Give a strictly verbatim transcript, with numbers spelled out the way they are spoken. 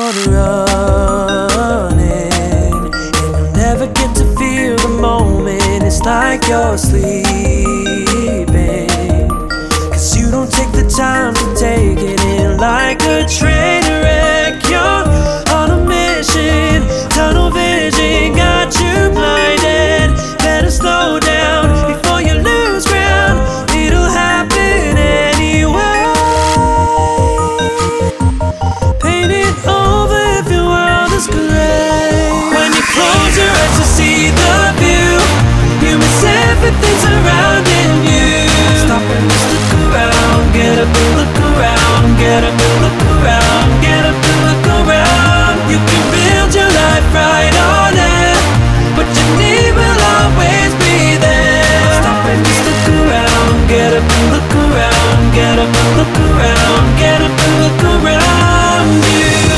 on running, and you'll never get to feel the moment. It's like you're sleeping, 'cause you don't take the time to take it in. Like a train wreck, you're on a mission, tunnel vision got you blinded. Better slow down before you lose ground. It'll happen anyway. Paint it over if your world is gray. When you close your eyes to see the view, you miss everything surrounding you. Stop and just look around, get up and look around, get up and look around, get up and look around. You can build your life right or left, but your need will always be there. Stop and just look around, get up and look around, get up and look around, get up and look around you.